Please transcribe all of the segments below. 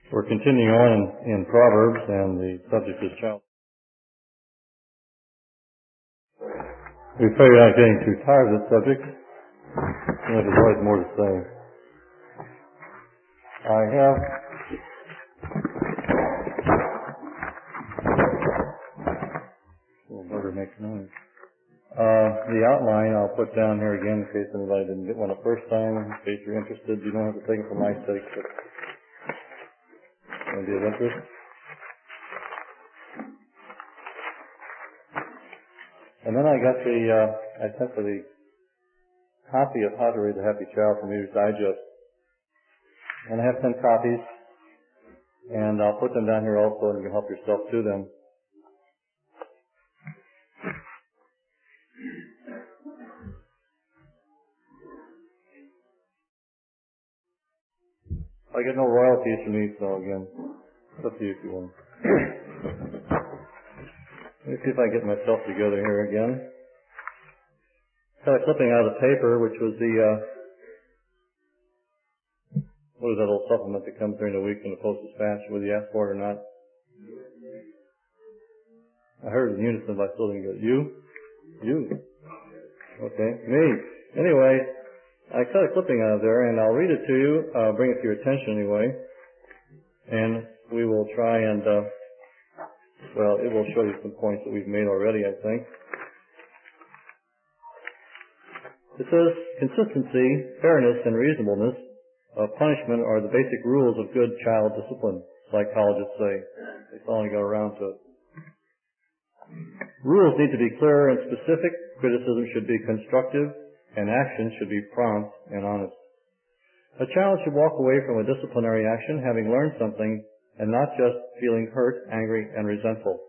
We're continuing on in Proverbs, and the subject is child. We pray you're not getting too tired of this subject. There's always more to say. I have the outline I'll put down here again in case anybody didn't get one the first time. In case you're interested, you don't have to take it for my sake, but it'll be of interest. And then I got I sent for the copy of How to Raise a Happy Child from Reader's Digest. And I have 10 copies, and I'll put them down here also, and you can help yourself to them. I get no royalties from these, so again, it's up to you if you want. Let me see if I can get myself together here again. Got a clipping out of the paper, which was the, what is that old supplement that comes during the week in the Post-Dispatch, whether you ask for it or not? I heard in unison, but I still didn't get it. You? Okay, me. Anyway, I cut a clipping out of there, and I'll read it to you, bring it to your attention anyway, and we will try and, it will show you some points that we've made already, I think. It says, consistency, fairness, and reasonableness of punishment are the basic rules of good child discipline, psychologists say. They finally got around to it. Rules need to be clear and specific, criticism should be constructive, and action should be prompt and honest. A child should walk away from a disciplinary action having learned something and not just feeling hurt, angry, and resentful.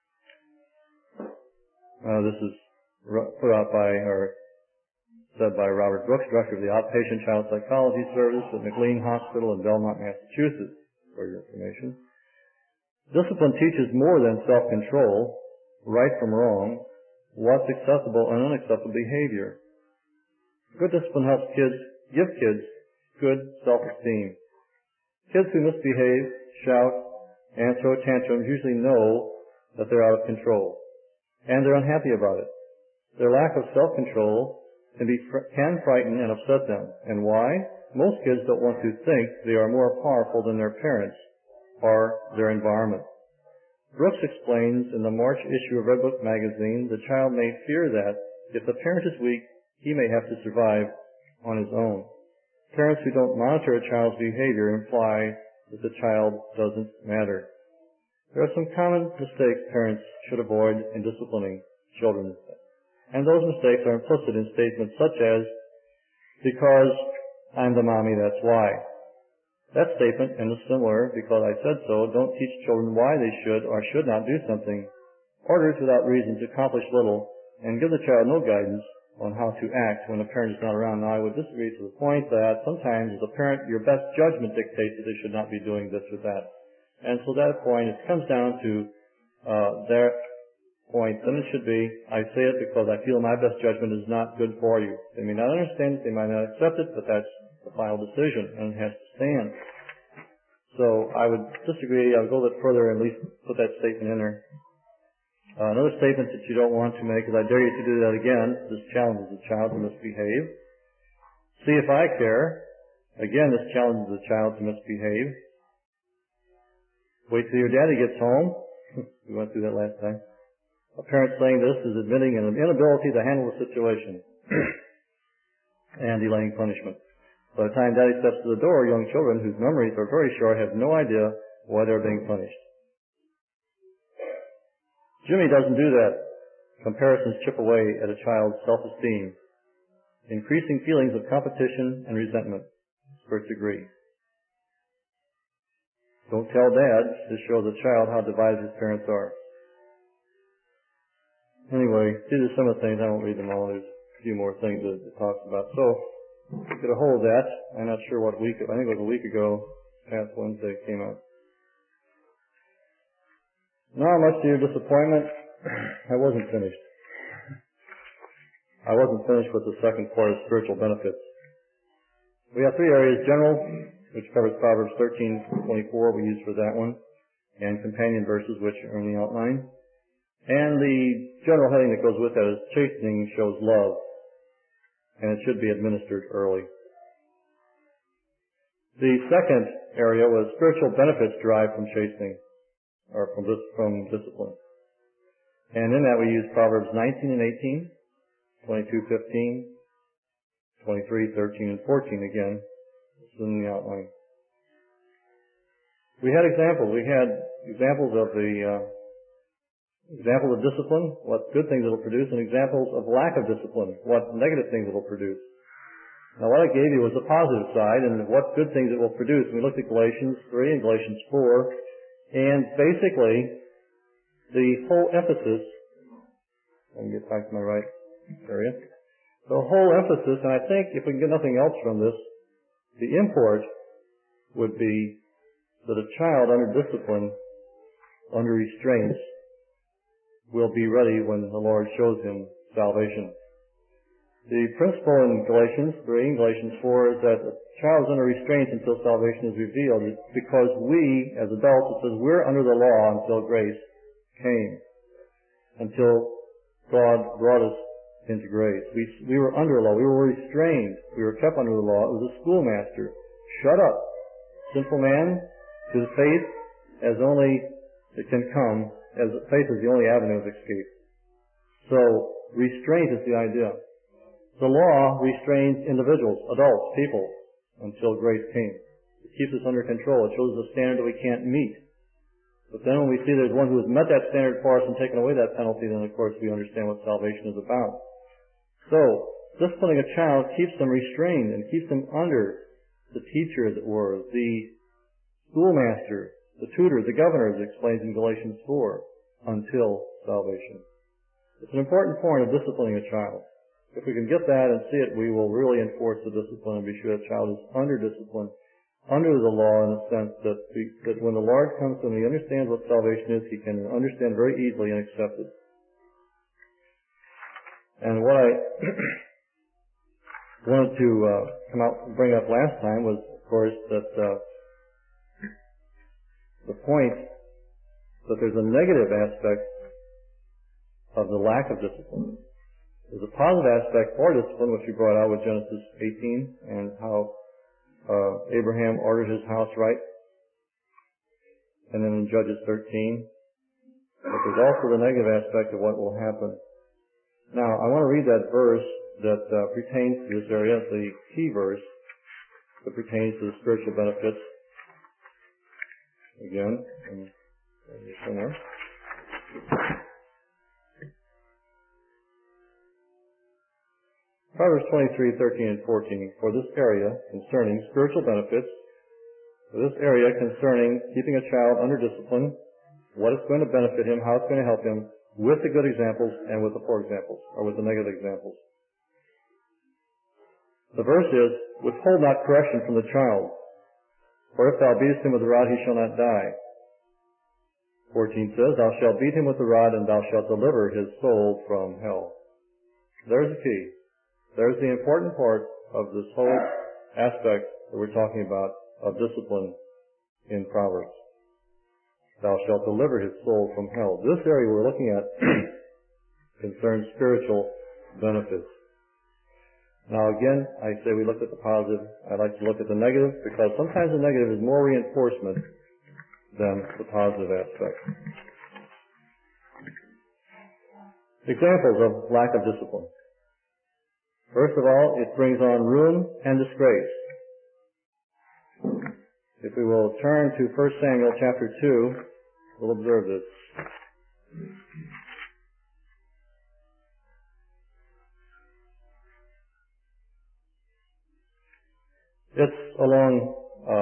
This is put out by, or said by Robert Brooks, Director of the Outpatient Child Psychology Service at McLean Hospital in Belmont, Massachusetts, for your information. Discipline teaches more than self-control, right from wrong, what's acceptable and unacceptable behavior. Good discipline helps give kids good self-esteem. Kids who misbehave, shout, and throw tantrums usually know that they're out of control, and they're unhappy about it. Their lack of self-control can frighten and upset them. And why? Most kids don't want to think they are more powerful than their parents or their environment. Brooks explains in the March issue of Red Book magazine, the child may fear that if the parent is weak, he may have to survive on his own. Parents who don't monitor a child's behavior imply that the child doesn't matter. There are some common mistakes parents should avoid in disciplining children, and those mistakes are implicit in statements such as, because I'm the mommy, that's why. That statement, and the similar, because I said so, don't teach children why they should or should not do something. Orders without reasons accomplish little, and give the child no guidance on how to act when a parent is not around. Now, I would disagree to the point that sometimes as a parent, your best judgment dictates that they should not be doing this or that. And so that point, it comes down to their point, then it should be, I say it because I feel my best judgment is not good for you. They may not understand it, they might not accept it, but that's the final decision, and it has to stand. So I would disagree. I would go a bit further and at least put that statement in there. Another statement that you don't want to make is, I dare you to do that again. This challenges the child to misbehave. See if I care. Again, this challenges the child to misbehave. Wait till your daddy gets home. We went through that last time. A parent saying this is admitting an inability to handle the situation and delaying punishment. By the time daddy steps to the door, young children whose memories are very short have no idea why they're being punished. Jimmy doesn't do that. Comparisons chip away at a child's self-esteem, increasing feelings of competition and resentment. Experts agree. Don't tell dad. This shows a child how divided his parents are. Anyway, these are some of the things. I won't read them all. There's a few more things that it talks about. So, get a hold of that. I'm not sure what week. I think it was a week ago. Past Wednesday it came out. Now, much to your disappointment, I wasn't finished. I wasn't finished with the second part of spiritual benefits. We have three areas: general, which covers Proverbs 13:24 we use for that one, and companion verses which are in the outline. And the general heading that goes with that is chastening shows love, and it should be administered early. The second area was spiritual benefits derived from chastening, or from discipline. And in that we use Proverbs 19 and 18, 22:15, 23:13 and 14 again. This is in the outline. We had examples. We had examples of discipline, what good things it will produce, and examples of lack of discipline, what negative things it will produce. Now what I gave you was the positive side and what good things it will produce. We looked at Galatians 3 and Galatians 4, and basically the whole emphasis, let me get back to my right area, the whole emphasis, and I think if we can get nothing else from this, the import would be that a child under discipline, under restraints, will be ready when the Lord shows him salvation. The principle in Galatians 3 and Galatians 4 is that a child is under restraints until salvation is revealed, because we, as adults, it says we're under the law until grace came, until God brought us into grace. We were under law. We were restrained. We were kept under the law. It was a schoolmaster. Shut up, sinful man, to the faith as only it can come, as faith is the only avenue of escape. So, restraint is the idea. The law restrains individuals, adults, people, until grace came. It keeps us under control. It shows us a standard that we can't meet. But then when we see there's one who has met that standard for us and taken away that penalty, then of course we understand what salvation is about. So, disciplining a child keeps them restrained and keeps them under the teacher, as it were, the schoolmaster, the tutor, the governor, as it explains in Galatians 4, until salvation. It's an important point of disciplining a child. If we can get that and see it, we will really enforce the discipline and be sure the child is under discipline, under the law, in the sense that when the Lord comes to him, he understands what salvation is, he can understand very easily and accept it. And what I wanted to bring up last time was, of course, that the point that there's a negative aspect of the lack of discipline. There's a positive aspect for discipline, which we brought out with Genesis 18 and how Abraham ordered his house right, and then in Judges 13. But there's also the negative aspect of what will happen. Now, I want to read that verse that pertains to this area, the key verse that pertains to the spiritual benefits. Again, somewhere. Proverbs 23:13 and 14, for this area concerning spiritual benefits, for this area concerning keeping a child under discipline, what it's going to benefit him, how it's going to help him, with the good examples and with the poor examples, or with the negative examples. The verse is, withhold not correction from the child, for if thou beatest him with the rod, he shall not die. 14 says, thou shalt beat him with the rod, and thou shalt deliver his soul from hell. There's the key. There's the important part of this whole aspect that we're talking about of discipline in Proverbs. Thou shalt deliver his soul from hell. This area we're looking at concerns spiritual benefits. Now again, I say we look at the positive. I like to look at the negative, because sometimes the negative is more reinforcement than the positive aspect. Examples of lack of discipline. First of all, it brings on ruin and disgrace. If we will turn to 1 Samuel chapter 2, we'll observe this. It's a long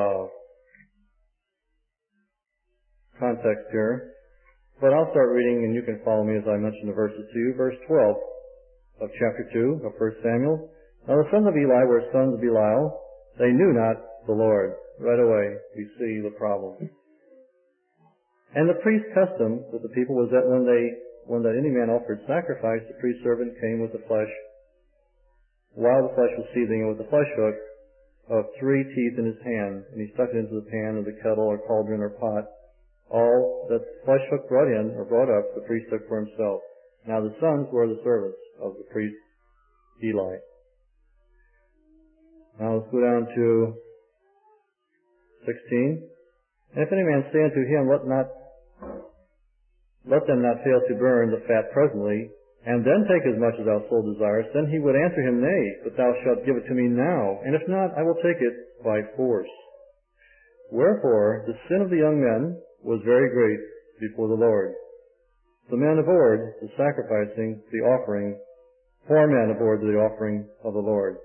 context here, but I'll start reading and you can follow me as I mention the verses to you. Verse 12 of chapter 2 of 1 Samuel. Now the sons of Eli were sons of Belial. They knew not the Lord. Right away, we see the problem. And the priest's custom with the people was that when any man offered sacrifice, the priest servant came with the flesh, while the flesh was seething, and with the flesh hook of 3 teeth in his hand, and he stuck it into the pan or the kettle or cauldron or pot. All that flesh hook brought in or brought up, the priest took for himself. Now the sons were the servants of the priest Eli. Now let's go down to 16. And if any man say unto him, let them not fail to burn the fat presently, and then take as much as thou soul desirest, then he would answer him, Nay, but thou shalt give it to me now, and if not, I will take it by force. Wherefore the sin of the young men was very great before the Lord. The men abhorred the sacrificing, the offering. Poor men abhorred the offering of the Lord.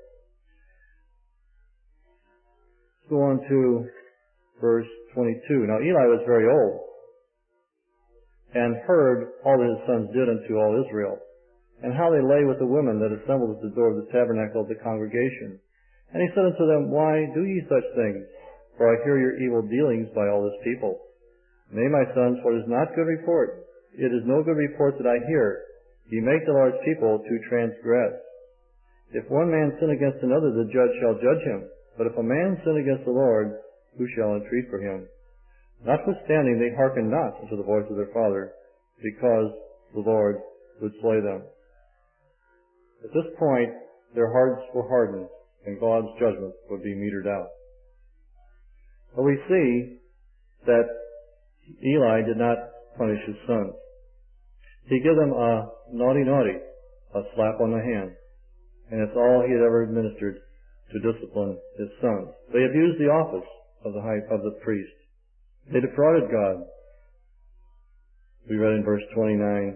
Let's go on to verse 22. Now Eli was very old, and heard all that his sons did unto all Israel, and how they lay with the women that assembled at the door of the tabernacle of the congregation. And he said unto them, Why do ye such things? For I hear your evil dealings by all this people. Nay, my sons, for it is not good report. It is no good report that I hear. Ye make the Lord's people to transgress. If one man sin against another, the judge shall judge him. But if a man sin against the Lord, who shall entreat for him? Notwithstanding, they hearkened not unto the voice of their father, because the Lord would slay them. At this point, their hearts were hardened, and God's judgment would be metered out. But we see that Eli did not punish his sons. He gave them a naughty, a slap on the hand, and it's all he had ever administered to discipline his sons. They abused the office of the priest. They defrauded God. We read in verse 29.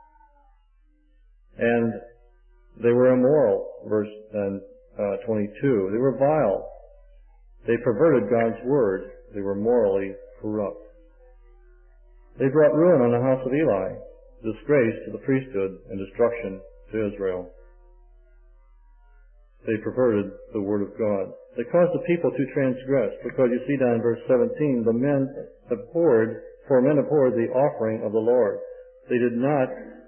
And they were immoral, verse 22. They were vile. They perverted God's word. They were morally corrupt. They brought ruin on the house of Eli, disgrace to the priesthood, and destruction to Israel. They perverted the word of God. They caused the people to transgress, because you see down in verse 17, the men abhorred the offering of the Lord. They did not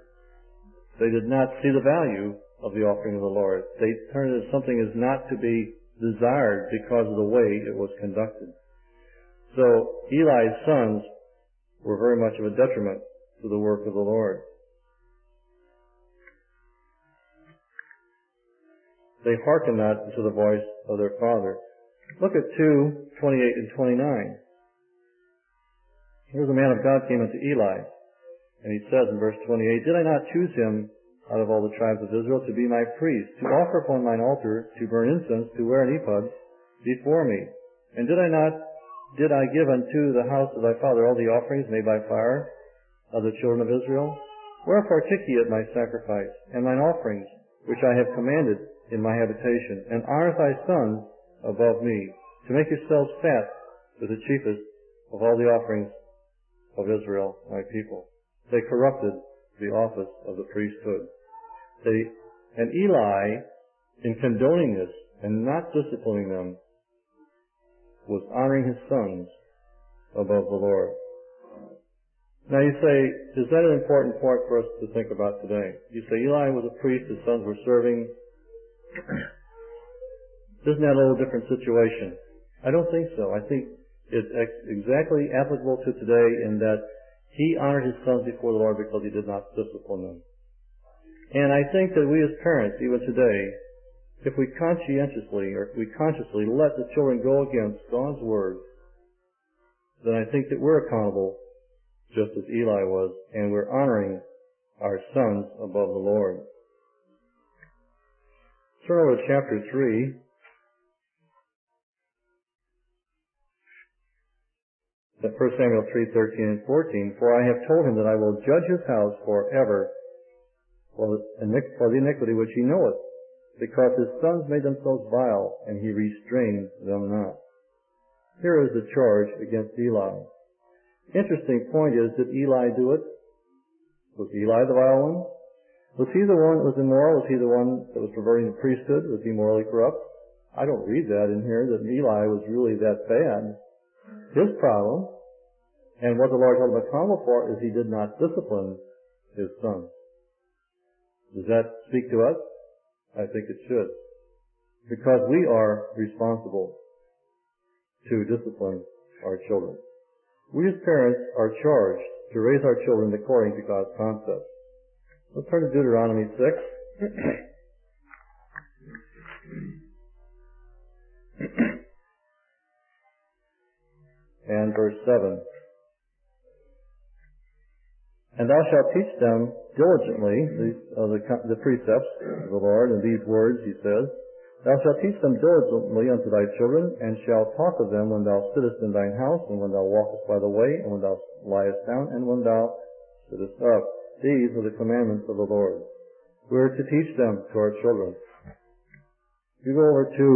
see the value of the offering of the Lord. They turned it as something as not to be desired because of the way it was conducted. So Eli's sons were very much of a detriment to the work of the Lord. They hearkened not to the voice of their father. Look at 2:28 and 29. Here's a man of God came unto Eli, and he says in verse 28, Did I not choose him out of all the tribes of Israel to be my priest, to offer upon mine altar, to burn incense, to wear an ephod before me? And did I give unto the house of thy father all the offerings made by fire of the children of Israel? Wherefore took ye at my sacrifice, and mine offerings, which I have commanded in my habitation, and honor thy sons above me, to make yourselves fat with the chiefest of all the offerings of Israel, my people. They corrupted the office of the priesthood. And Eli, in condoning this and not disciplining them, was honoring his sons above the Lord. Now you say, is that an important point for us to think about today? You say Eli was a priest, his sons were serving. Isn't that a little different situation? I don't think so. I think it's exactly applicable to today in that he honored his sons before the Lord because he did not discipline them. And I think that we as parents, even today, if we conscientiously or if we consciously let the children go against God's word, then I think that we're accountable just as Eli was, and we're honoring our sons above the Lord. Turn over to chapter 3. That 1 Samuel 3:13 and 14. For I have told him that I will judge his house forever for the iniquity which he knoweth, because his sons made themselves vile, and he restrained them not. Here is the charge against Eli. Interesting point is, did Eli do it? Was Eli the vile one? Was he the one that was immoral? Was he the one that was perverting the priesthood? Was he morally corrupt? I don't read that in here, that Eli was really that bad. His problem, and what the Lord held him accountable for, is he did not discipline his sons. Does that speak to us? I think it should. because we are responsible to discipline our children. We as parents are charged to raise our children according to God's concepts. Let's turn to Deuteronomy 6. And verse 7. And thou shalt teach them diligently, the precepts of the Lord, and these words, he says, thou shalt teach them diligently unto thy children, and shalt talk of them when thou sittest in thine house, and when thou walkest by the way, and when thou liest down, and when thou sittest up. These are the commandments of the Lord. We are to teach them to our children. You go over to,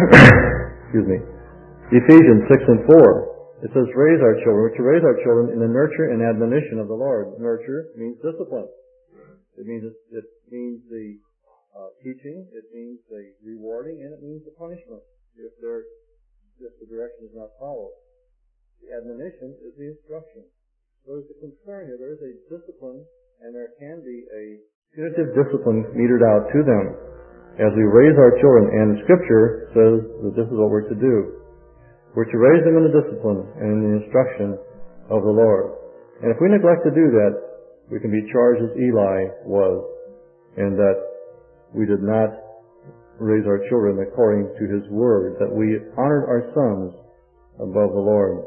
Ephesians 6 and 4. It says, raise our children. We're to raise our children in the nurture and admonition of the Lord. Nurture means discipline. It means the teaching. It means the rewarding, and it means the punishment if the direction is not followed. The admonition is the instruction. So there's a concern here. There is a discipline, and there can be a punitive discipline meted out to them as we raise our children. And the Scripture says that this is what we're to do. We're to raise them in the discipline and in the instruction of the Lord. And if we neglect to do that, we can be charged as Eli was, in that we did not raise our children according to his word, that we honored our sons above the Lord.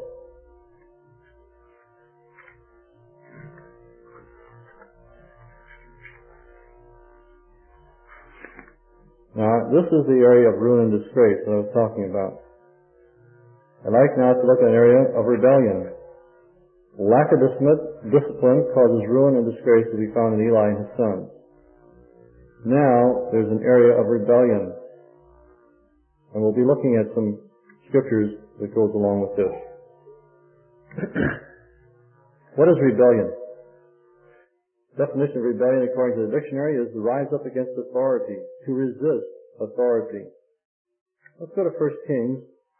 Now, this is the area of ruin and disgrace that I was talking about. I'd like now to look at an area of rebellion. Lack of discipline causes ruin and disgrace to be found in Eli and his sons. Now, there's an area of rebellion. And we'll be looking at some scriptures that goes along with this. What is rebellion? Definition of rebellion according to the dictionary is to rise up against authority, to resist authority. Let's go to 1 Kings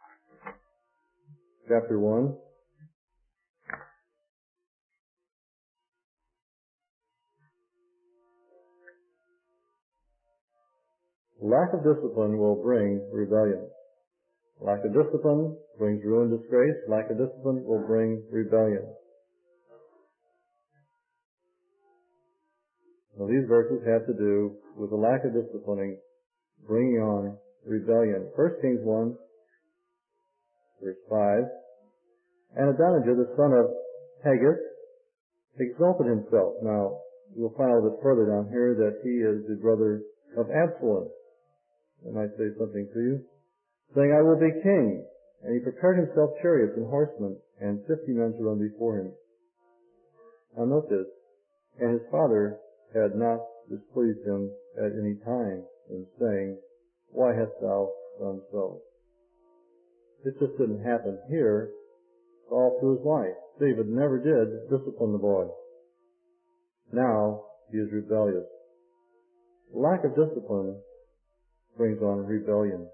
chapter 1. Lack of discipline will bring rebellion. Lack of discipline brings ruin and disgrace. Lack of discipline will bring rebellion. Now these verses have to do with the lack of disciplining, bringing on rebellion. 1 Kings 1, verse 5. And Adonijah, the son of Haggith, exalted himself. Now, you'll find a little bit further down here that he is the brother of Absalom. I might say something to you. Saying, I will be king. And he prepared himself chariots and horsemen, and 50 men to run before him. Now note this. And his father had not displeased him at any time in saying, why hast thou done so? It just didn't happen here all through his life. David never did discipline the boy. Now he is rebellious. Lack of discipline brings on rebellion.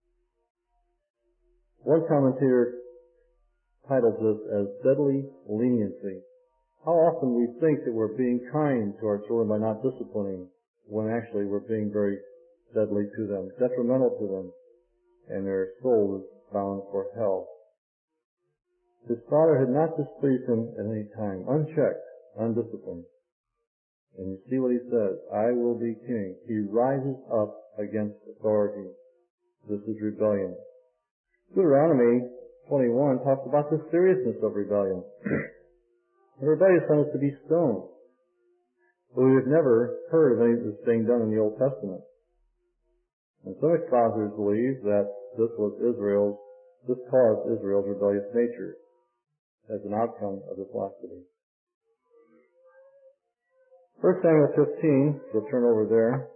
One commentator titles this as deadly leniency. How often we think that we're being kind to our children by not disciplining, when actually we're being very deadly to them, detrimental to them, and their soul is bound for hell. His father had not displeased him at any time, unchecked, undisciplined. And you see what he says, I will be king. He rises up against authority. This is rebellion. Deuteronomy 21 talks about the seriousness of rebellion. The rebellious son is to be stoned. But we've never heard of any of this being done in the Old Testament. And some expositors believe that this caused Israel's rebellious nature as an outcome of this laxity. 1 Samuel 15, we'll turn over there.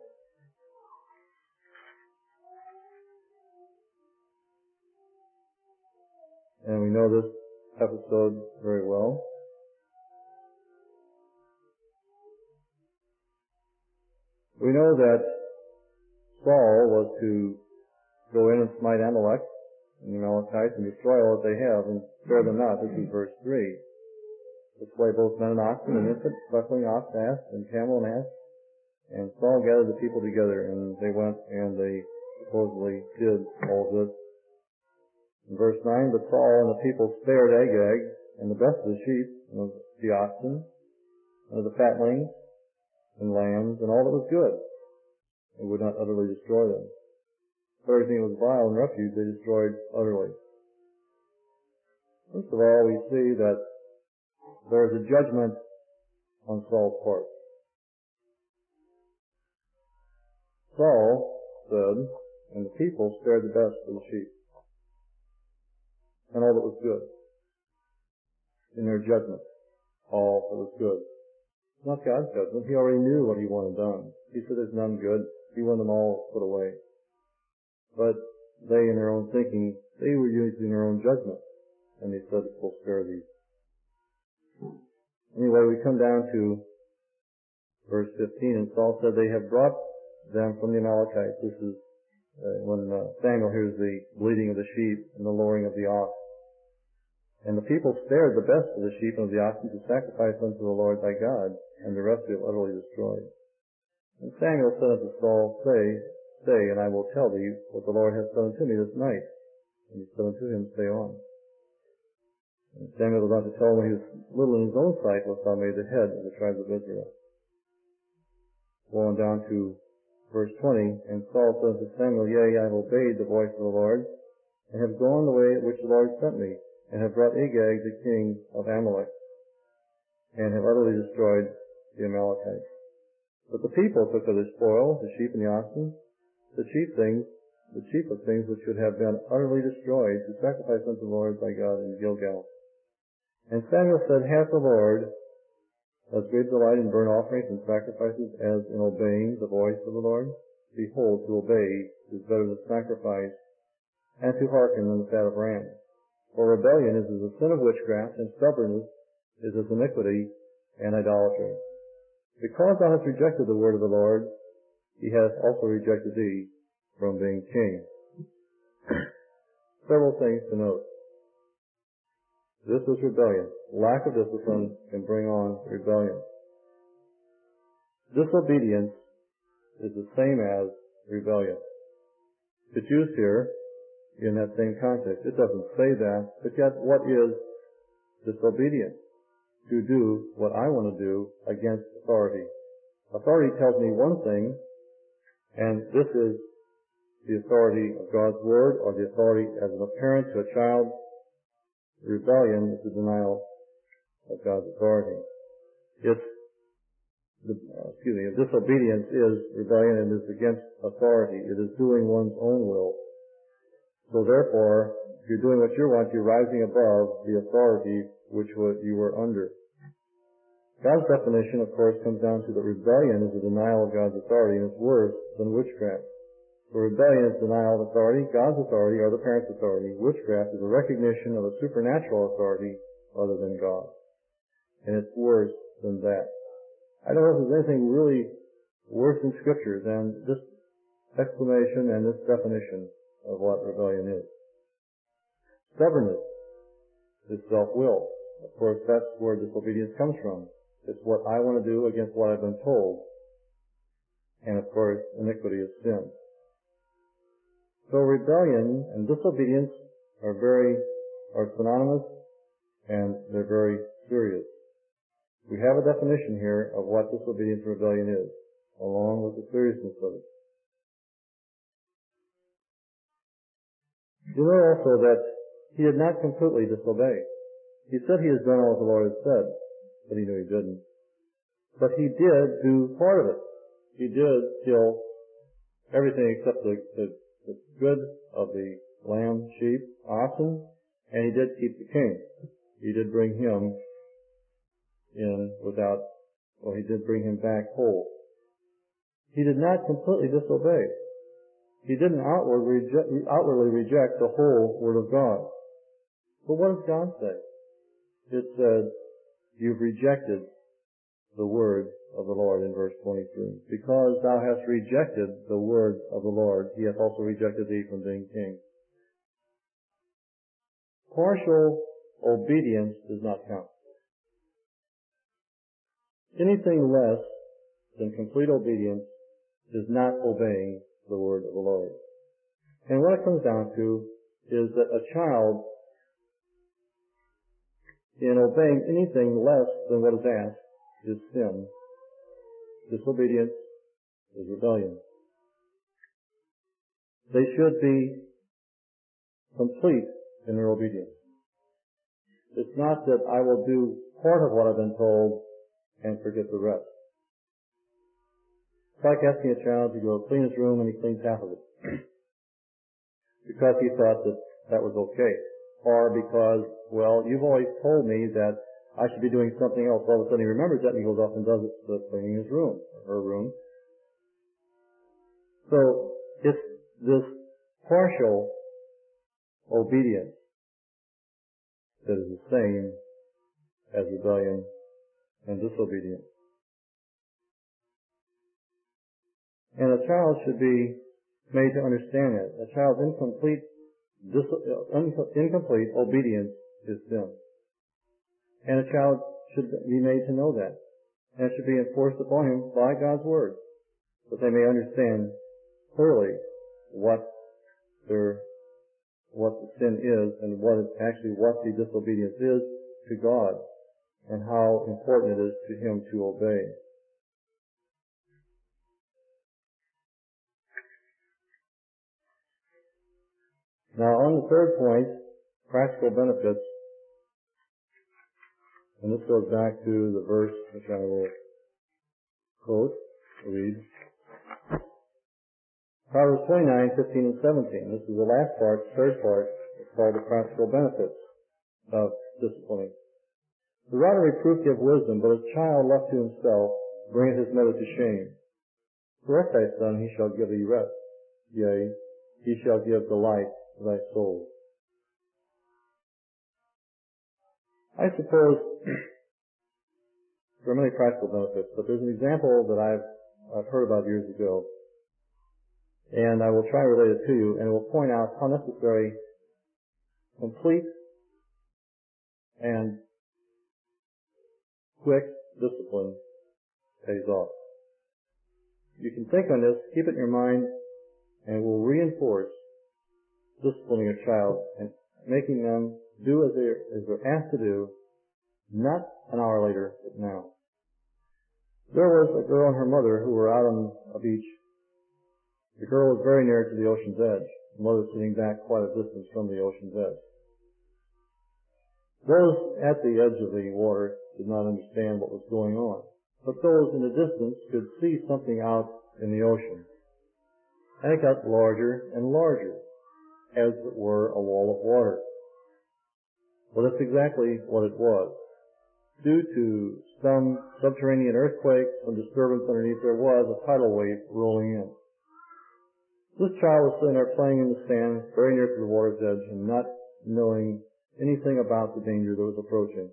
And we know this episode very well. We know that Saul was to go in and smite Amalek and the Amalekites and destroy all that they have and spare them not. This is verse 3. To slay both men and oxen, and infant, suckling ox, ass, and camel and ass. And Saul gathered the people together, and they went and they supposedly did all this. In verse 9, but Saul and the people spared Agag and the best of the sheep and of the oxen and of the fatlings and lambs and all that was good, and would not utterly destroy them. But everything that was vile and refuse they destroyed utterly. First of all, we see that there is a judgment on Saul's part. Saul said, and the people spared the best of the sheep and all that was good. In their judgment, all that was good. Not God's judgment. He already knew what he wanted done. He said there's none good. He wanted them all put away. But they, in their own thinking, they were using their own judgment. And they said, we'll spare these. Anyway, we come down to verse 15, and Saul said, they have brought them from the Amalekites. This is when Samuel hears the bleating of the sheep and the lowing of the ox. And the people spared the best of the sheep and of the oxen to sacrifice unto the Lord thy God, and the rest they have utterly destroyed. And Samuel said unto Saul, Say, and I will tell thee what the Lord hath done unto me this night. And he said unto him, Say on. And Samuel was not to tell him when he was little in his own sight, was thou made the head of the tribes of Israel. Going down to verse 20, and Saul said unto Samuel, Yea, I have obeyed the voice of the Lord, and have gone the way at which the Lord sent me, and have brought Agag the king of Amalek, and have utterly destroyed the Amalekites. But the people took of their spoil, the sheep and the oxen, the chiefest things which should have been utterly destroyed, to sacrifice unto the Lord thy God in Gilgal. And Samuel said, Hath the Lord as great delight in burnt offerings and sacrifices as in obeying the voice of the Lord? Behold, to obey is better than sacrifice, and to hearken than the fat of rams. For rebellion is as the sin of witchcraft, and stubbornness is as iniquity and idolatry. Because thou hast rejected the word of the Lord, he hath also rejected thee from being king. Several things to note. This was rebellion. Lack of discipline can bring on rebellion. Disobedience is the same as rebellion. It's used here in that same context. It doesn't say that, but yet what is disobedience? To do what I want to do against authority. Authority tells me one thing, and this is the authority of God's Word, or the authority as a parent to a child. Rebellion is the denial of God's authority. Disobedience is rebellion and is against authority. It is doing one's own will. So therefore, if you're doing what you want, you're rising above the authority which you were under. God's definition, of course, comes down to that rebellion is a denial of God's authority, and it's worse than witchcraft. So rebellion is denial of authority. God's authority, or the parent's authority. Witchcraft is a recognition of a supernatural authority other than God. And it's worse than that. I don't know if there's anything really worse in Scripture than this explanation and this definition of what rebellion is. Stubbornness is self-will. Of course, that's where disobedience comes from. It's what I want to do against what I've been told. And of course, iniquity is sin. So rebellion and disobedience are synonymous, and they're very serious. We have a definition here of what disobedience and rebellion is, along with the seriousness of it. You know also that he did not completely disobey. He said he has done all the Lord has said, but he knew he didn't. But he did do part of it. He did kill everything except the good of the lamb, sheep, oxen, and he did keep the king. He did bring him he did bring him back whole. He did not completely disobey. He didn't outwardly reject the whole Word of God. But what does God say? It said, you've rejected the word of the Lord in verse 23. Because thou hast rejected the word of the Lord, he hath also rejected thee from being king. Partial obedience does not count. Anything less than complete obedience is not obeying the word of the Lord. And what it comes down to is that a child, in obeying anything less than what is asked, is sin. Disobedience is rebellion. They should be complete in their obedience. It's not that I will do part of what I've been told and forget the rest. It's like asking a child to go clean his room and he cleans half of it. Because he thought that that was okay. Or because, well, you've always told me that I should be doing something else. All of a sudden he remembers that and he goes off and does it, cleaning his room, or her room. So, it's this partial obedience that is the same as rebellion and disobedience. And a child should be made to understand it. A child's incomplete obedience is sin. And a child should be made to know that. And it should be enforced upon him by God's Word, that they may understand clearly what the sin is and what the disobedience is to God and how important it is to him to obey. Now on the third point, practical benefits, and this goes back to the verse which I will quote, read. Proverbs 29:15 and 17. This is the last part, third part. It's called the practical benefits of disciplining. The rod of reproof gives wisdom, but a child left to himself bringeth his mother to shame. Correct thy son, he shall give thee rest. Yea, he shall give delight to thy soul. I suppose there are many practical benefits, but there's an example that I've heard about years ago, and I will try to relate it to you, and it will point out how necessary complete and quick discipline pays off. You can think on this, keep it in your mind, and it will reinforce disciplining a child and making them do as they're asked to do, not an hour later, but now. There was a girl and her mother who were out on a beach. The girl was very near to the ocean's edge. The mother sitting back quite a distance from the ocean's edge. Those at the edge of the water did not understand what was going on, but those in the distance could see something out in the ocean. And it got larger and larger, as it were a wall of water. Well, that's exactly what it was. Due to some subterranean earthquake, some disturbance underneath, there was a tidal wave rolling in. This child was sitting there playing in the sand, very near to the water's edge, and not knowing anything about the danger that was approaching.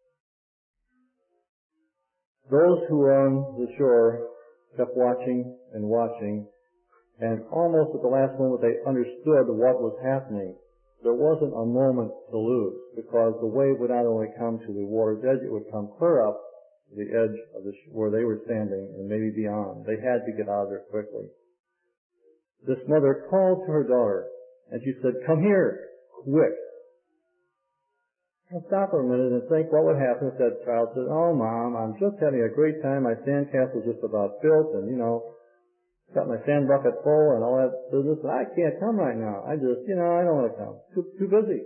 Those who were on the shore kept watching and watching, and almost at the last moment they understood what was happening. There wasn't a moment to lose, because the wave would not only come to the water's edge, it would come clear up to the edge of where they were standing and maybe beyond. They had to get out of there quickly. This mother called to her daughter, and she said, "Come here, quick." I'll stop for a minute and think what would happen if that child said, "Oh, Mom, I'm just having a great time. My sandcastle's just about built, and, got my sand bucket full and all that business. I can't come right now. I just, I don't want to come. Too busy."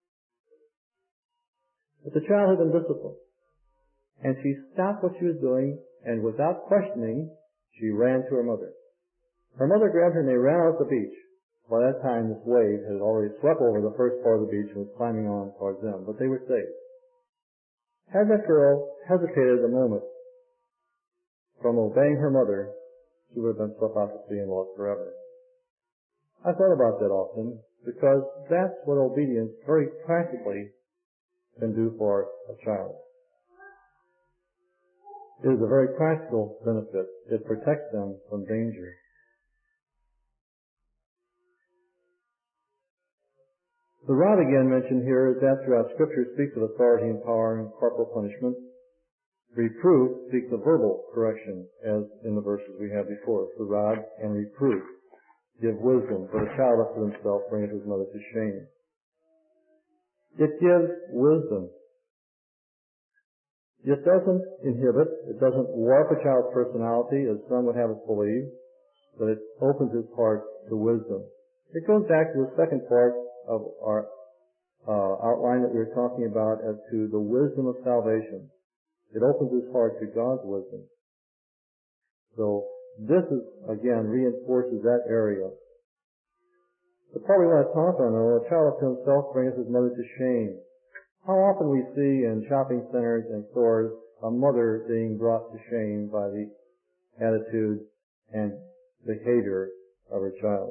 But the child had been disciplined. And she stopped what she was doing, and without questioning, she ran to her mother. Her mother grabbed her and they ran out the beach. By that time, this wave had already swept over the first part of the beach and was climbing on towards them, but they were safe. Had that girl hesitated a moment from obeying her mother, she would have been swept out to sea and lost forever. I thought about that often, because that's what obedience very practically can do for a child. It is a very practical benefit. It protects them from danger. The rod again mentioned here is that throughout Scripture speaks of authority and power and corporal punishment. Reproof speaks of verbal correction, as in the verses we had before, the rod and reproof. give wisdom, but a child left to himself bringeth his mother to shame. It gives wisdom. It doesn't inhibit, it doesn't warp a child's personality, as some would have us believe, but it opens his heart to wisdom. It goes back to the second part of our outline that we were talking about as to the wisdom of salvation. It opens his heart to God's wisdom. So this is, again, reinforces that area. The part we want to talk on, though, a child to himself bringeth his mother to shame. How often we see in shopping centers and stores a mother being brought to shame by the attitude and behavior of her child.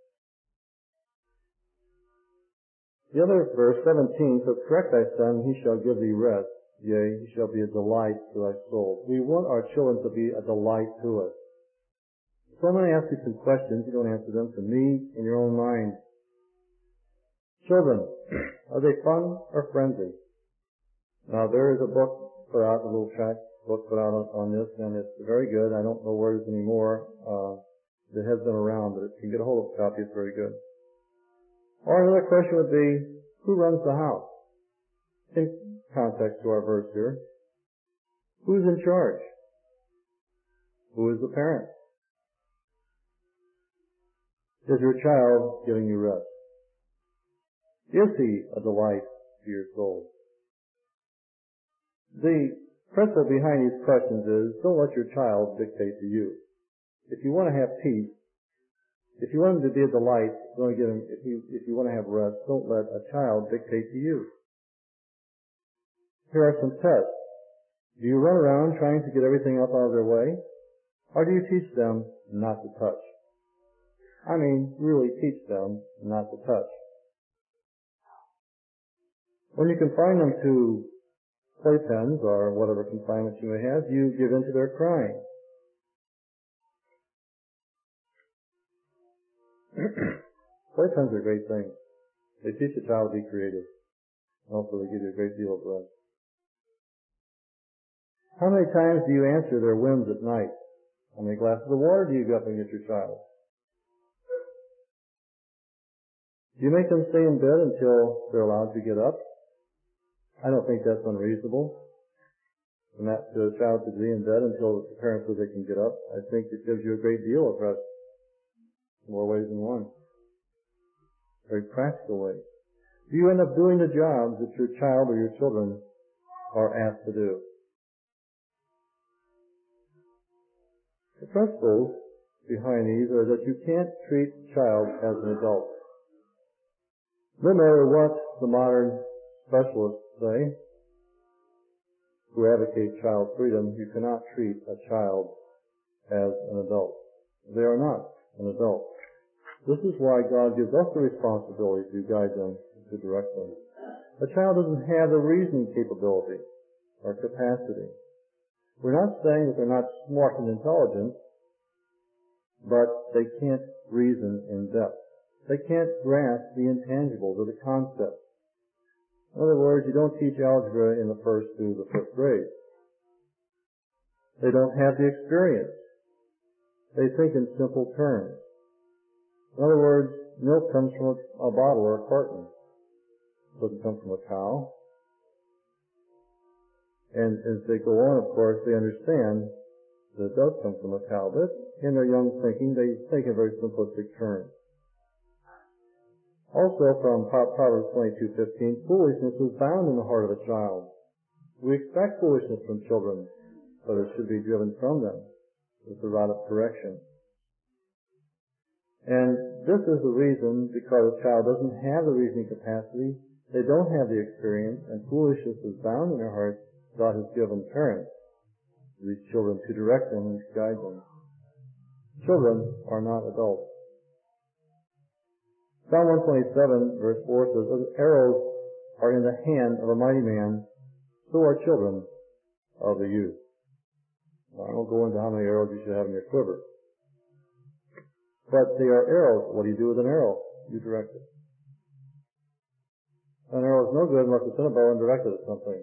The other verse, 17, says, correct thy son, he shall give thee rest. Yea, he shall be a delight to thy soul. We want our children to be a delight to us. So I'm going to ask you some questions. You don't answer them to me in your own mind. Children, are they fun or frenzy? Now, there is a book put out, a little tract book put out on this, and it's very good. I don't know where it is anymore. It has been around, but if you can get a hold of a copy, it's very good. Or another question would be, who runs the house? In context to our verse here. Who's in charge? Who is the parent? Is your child giving you rest? Is he a delight to your soul? The principle behind these questions is, don't let your child dictate to you. If you want to have peace, if you want him to be a delight, don't give him, if you want to have rest, don't let a child dictate to you. Here are some tests. Do you run around trying to get everything up out of their way? Or do you teach them not to touch? I mean, really teach them not to touch. When you confine them to playpens or whatever confinement you may have, you give in to their crying. Playpens are great things. They teach a child to be creative. Also, they give you a great deal of rest. How many times do you answer their whims at night? How many glasses of water do you go up and get your child? Do you make them stay in bed until they're allowed to get up? I don't think that's unreasonable. And that the child to be in bed until the parents says they can get up. I think it gives you a great deal of rest. More ways than one. Very practical ways. Do you end up doing the jobs that your child or your children are asked to do? The principles behind these are that you can't treat a child as an adult. No matter what the modern specialists say, who advocate child freedom, you cannot treat a child as an adult. They are not an adult. This is why God gives us the responsibility to guide them, to direct them. A child doesn't have the reasoning capability or capacity. We're not saying that they're not smart and intelligent, but they can't reason in depth. They can't grasp the intangibles or the concepts. In other words, you don't teach algebra in the first through the fifth grade. They don't have the experience. They think in simple terms. In other words, milk comes from a bottle or a carton. It doesn't come from a cow. And as they go on, of course, they understand that it does come from a cow. But in their young thinking, they think in very simplistic terms. Also, from Proverbs 22:15, foolishness is bound in the heart of a child. We expect foolishness from children, but it should be driven from them with the rod of correction. And this is the reason, because a child doesn't have the reasoning capacity, they don't have the experience, and foolishness is bound in their hearts. God has given parents, these children, to direct them and to guide them. Children are not adults. Psalm 127, verse 4 says, as arrows are in the hand of a mighty man, so are children of the youth. Well, I won't go into how many arrows you should have in your quiver. But they are arrows. What do you do with an arrow? You direct it. An arrow is no good unless it's in a bow and directed at something.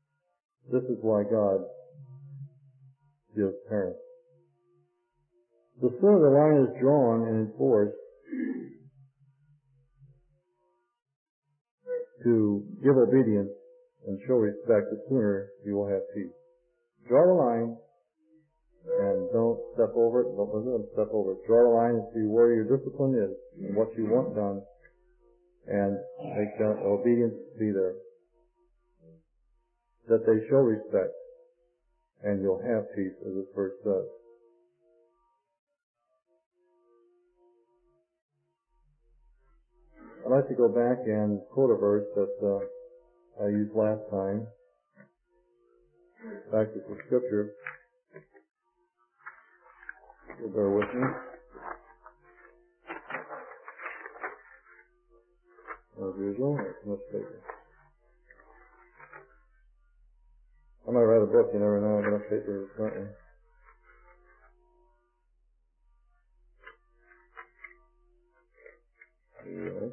This is why God gives parents. The sooner the line is drawn and enforced to give obedience and show respect, the sooner you will have peace. Draw the line and don't step over it. Don't step over it. Draw the line and see where your discipline is and what you want done, and make that obedience be there. That they show respect, and you'll have peace, as this verse says. I'd like to go back and quote a verse that I used last time. Back to the scripture. You'll bear with me. As usual, that's much paper. I might write a book, you never know, enough paper currently. Yes.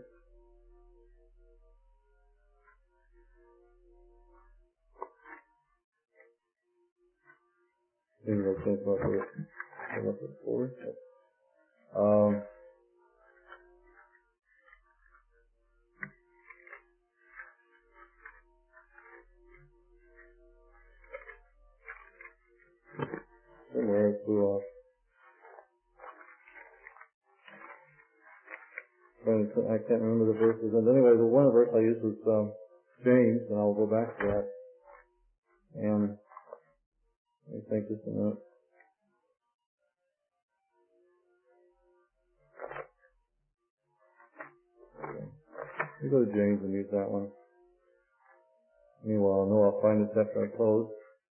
Maybe I'll think about this. I'm up at 4. Somewhere it flew off. I can't remember the verses. And anyway, the one verse I used was James, and I'll go back to that. And let me think just a minute. Okay. Let me go to James and use that one. Meanwhile, I know I'll find this after I close.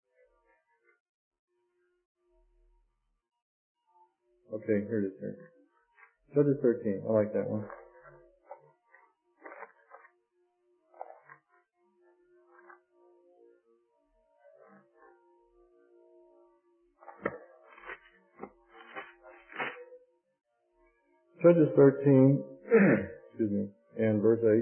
Okay, here it is here. Judges 13. I like that one. Judges 13, excuse me, and verse 8.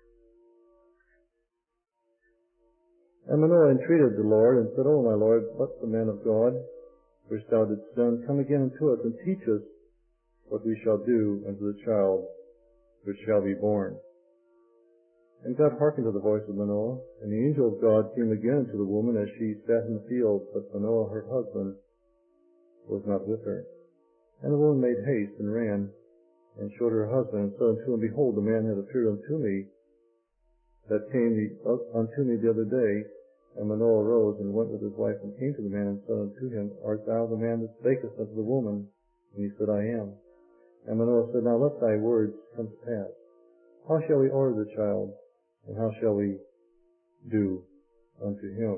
And Manoah entreated the Lord and said, O my Lord, let the man of God, which thou didst send, come again unto us and teach us what we shall do unto the child which shall be born. And God hearkened to the voice of Manoah, and the angel of God came again unto the woman as she sat in the field, but Manoah her husband was not with her. And the woman made haste and ran, and showed her husband, and said unto him, Behold, the man hath appeared unto me, that came unto me the other day. And Manoah arose and went with his wife, and came to the man, and said unto him, Art thou the man that spakest unto the woman? And he said, I am. And Manoah said, Now let thy words come to pass. How shall we order the child, and how shall we do unto him?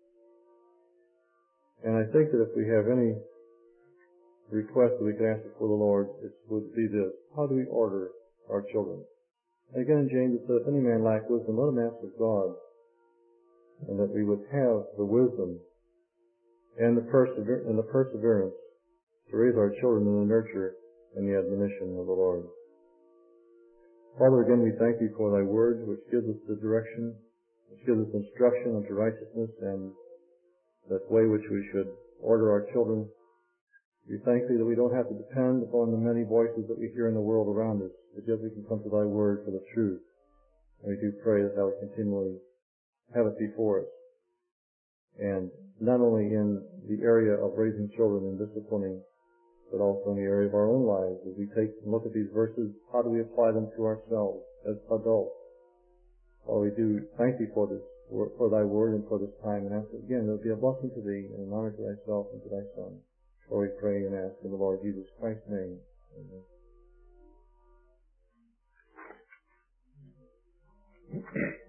And I think that if we have any request that we can ask before the Lord, it would be this: how do we order our children? And again in James it said, if any man lack wisdom, let him ask of God, and that we would have the wisdom and the perseverance to raise our children in the nurture and the admonition of the Lord. Father, again we thank Thee for Thy word, which gives us the direction, which gives us instruction unto righteousness, and that way which we should order our children. We thank Thee that we don't have to depend upon the many voices that we hear in the world around us, but yet we can come to Thy word for the truth. And we do pray that Thou would continually have it before us. And not only in the area of raising children and disciplining, but also in the area of our own lives. As we take and look at these verses, how do we apply them to ourselves as adults? Well, we do thank Thee for this, for Thy word and for this time, and ask that again, it will be a blessing to Thee and an honor to Thyself and to Thy Son. For we pray and ask in the Lord Jesus Christ's name. Amen.